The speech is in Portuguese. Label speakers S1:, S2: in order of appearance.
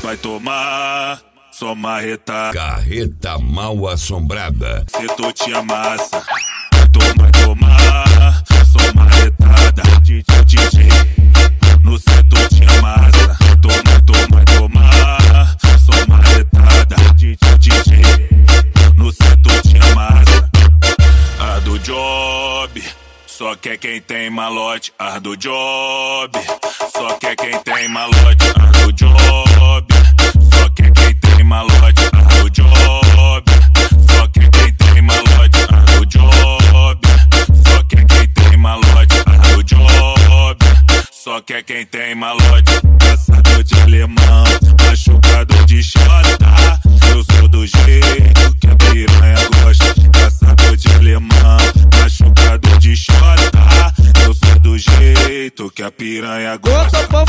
S1: vai tomar só marreta.
S2: Carreta Mal Assombrada.
S1: Se tu te amassa, vai tomar só marretada. DJ, no setor te amassa, vai tomar só marretada. DJ, no setor te amassa. A do job só quer quem tem malote. A do job só quer quem tem malote. A do job só quer quem tem malote. A do job só quer quem tem malote. A do job só quer quem tem malote. A do job só quer quem tem malote. Caçador de alemão, machucado de xota. Eu sou do jeito que a piranha gosta. Caçador de alemão, machucado de xota. Eu sou do jeito que a piranha gosta.